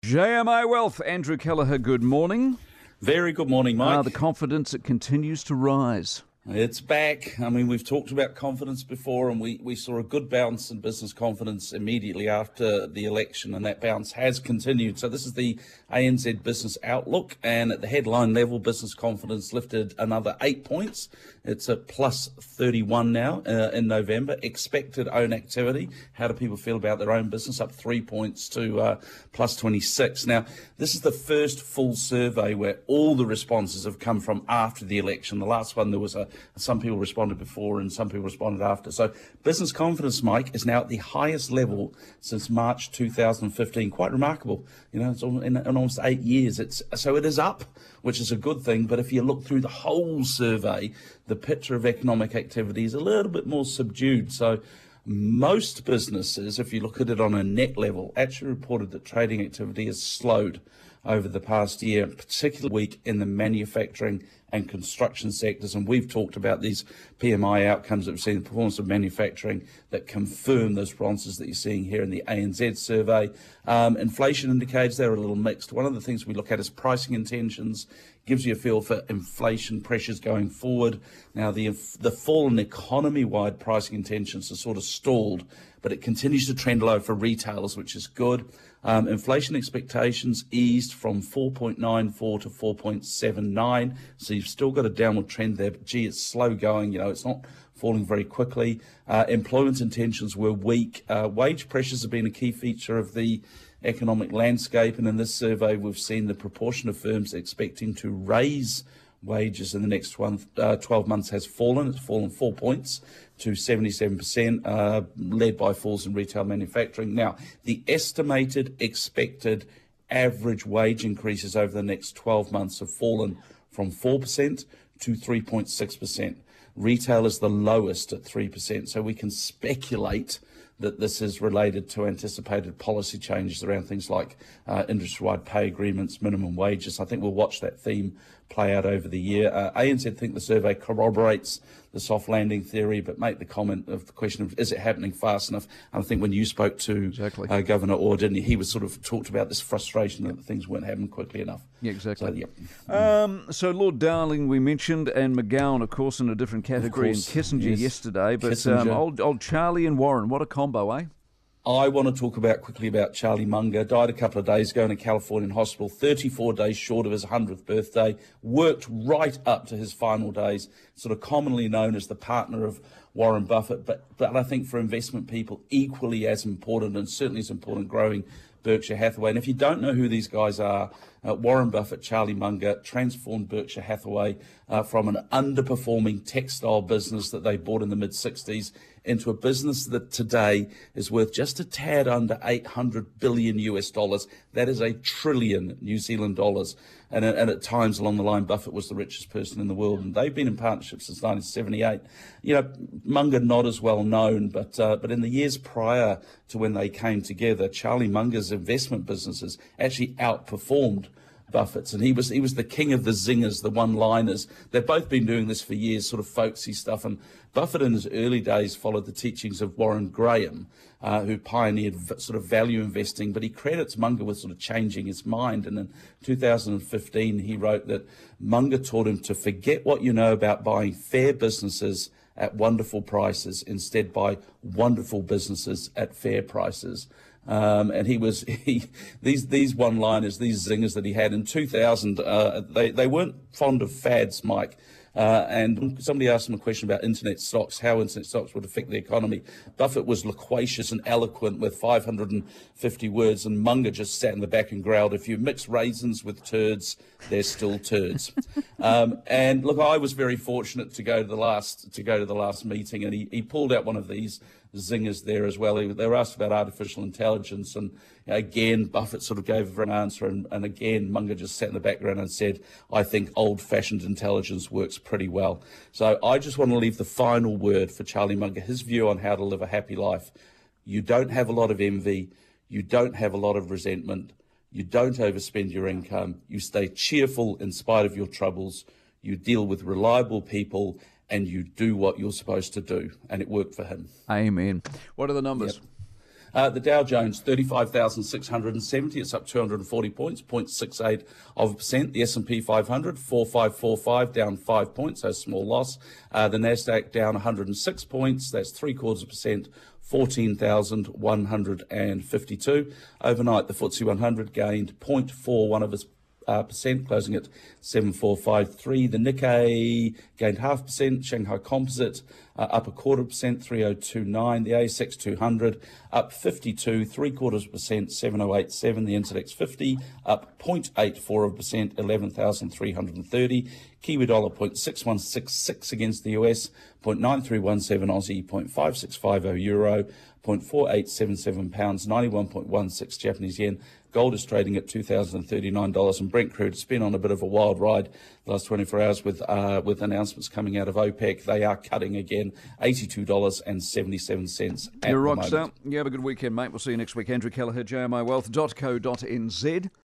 JMI Wealth, Andrew Kelleher, good morning. Very good morning, Mike. The confidence, it continues to rise. It's back. I mean, we've talked about confidence before, and we saw a good bounce in business confidence immediately after the election, and that bounce has continued. So this is the ANZ Business Outlook, and at the headline level, business confidence lifted another 8 points. It's at plus 31 now in November. Expected own activity. How do people feel about their own business? Up 3 points to plus 26. Now, this is the first full survey where all the responses have come from after the election. The last one, there was some people responded before and some people responded after. So business confidence, Mike, is now at the highest level since March 2015. Quite remarkable. You know, it's in almost 8 years. So it is up, which is a good thing. But if you look through the whole survey, the picture of economic activity is a little bit more subdued. So most businesses, if you look at it on a net level, actually reported that trading activity has slowed over the past year, particularly weak in the manufacturing and construction sectors. And we've talked about these PMI outcomes that we've seen, the performance of manufacturing, that confirm those responses that you're seeing here in the ANZ survey. Inflation indicators, they're a little mixed. One of the things we look at is pricing intentions, gives you a feel for inflation pressures going forward. Now, the fall in economy-wide pricing intentions are sort of stalled, but it continues to trend low for retailers, which is good. Inflation expectations eased from 4.94 to 4.79, so you've still got a downward trend there, but gee, it's slow going, it's not falling very quickly. Employment intentions were weak. Wage pressures have been a key feature of the economic landscape, and in this survey we've seen the proportion of firms expecting to raise wages in the next 12 months has fallen. It's fallen 4 points to 77%, led by falls in retail manufacturing. Now, the estimated expected average wage increases over the next 12 months have fallen from 4% to 3.6%. Retail is the lowest at 3%, so we can speculate that this is related to anticipated policy changes around things like industry-wide pay agreements, minimum wages. I think we'll watch that theme play out over the year. ANZ think the survey corroborates the soft landing theory, but make the comment of the question of, is it happening fast enough? And I think when you spoke to Governor Orr, didn't he was sort of talked about this frustration that things weren't happening quickly enough. Yeah, exactly. So, yeah. So Lord Darling, we mentioned, and McGowan, of course, in a different category, and Kissinger yesterday. But old Charlie and Warren, what a combo, eh? I want to talk quickly about Charlie Munger. Died a couple of days ago in a Californian hospital, 34 days short of his 100th birthday. Worked right up to his final days, sort of commonly known as the partner of Warren Buffett. But I think for investment people, equally as important, and certainly as important, growing Berkshire Hathaway. And if you don't know who these guys are, Warren Buffett, Charlie Munger transformed Berkshire Hathaway from an underperforming textile business that they bought in the mid-60s into a business that today is worth just a tad under 800 billion US dollars. That is $1 trillion New Zealand dollars. And at times along the line, Buffett was the richest person in the world, and they've been in partnership since 1978. Munger not as well known, but in the years prior to when they came together, Charlie Munger's investment businesses actually outperformed Buffett's, and he was the king of the zingers, the one-liners. They've both been doing this for years, sort of folksy stuff. And Buffett in his early days followed the teachings of Warren Graham, who pioneered sort of value investing, but he credits Munger with sort of changing his mind. And in 2015, he wrote that Munger taught him to forget what you know about buying fair businesses at wonderful prices, instead buy wonderful businesses at fair prices. And these one-liners, these zingers that he had in 2000, they weren't fond of fads, Mike. And somebody asked him a question about internet stocks, how internet stocks would affect the economy. Buffett was loquacious and eloquent with 550 words, and Munger just sat in the back and growled, if you mix raisins with turds, they're still turds. And look, I was very fortunate to go to the last meeting, and he pulled out one of these zingers there as well. They were asked about artificial intelligence, and again, Buffett sort of gave an answer, and again, Munger just sat in the background and said, I think old-fashioned intelligence works pretty well. So I just want to leave the final word for Charlie Munger, his view on how to live a happy life. You don't have a lot of envy. You don't have a lot of resentment. You don't overspend your income. You stay cheerful in spite of your troubles. You deal with reliable people, and you do what you're supposed to do. And it worked for him. Amen. What are the numbers? Yep. The Dow Jones, 35,670. It's up 240 points, 0.68%. The S&P 500, 4545, down 5 points, so a small loss. The Nasdaq down 106 points. That's 0.75%. 14,152. Overnight, the FTSE 100 gained 0.41 of its percent, closing at 7453. The Nikkei gained 0.5%. Shanghai Composite up 0.25%, 3029. The ASX 200 up 52, 0.75%, 7087. The Index 50 up 0.84%, 11,330. Kiwi dollar 0.6166 against the US, 0.9317 Aussie, 0.5650 euro, 0.4877 pounds, 91.16 Japanese yen. Gold is trading at $2,039, and Brent crude has been on a bit of a wild ride the last 24 hours with announcements coming out of OPEC. They are cutting again, $82.77. You're a rock star. You have a good weekend, mate. We'll see you next week. Andrew Kelleher, jmiwealth.co.nz.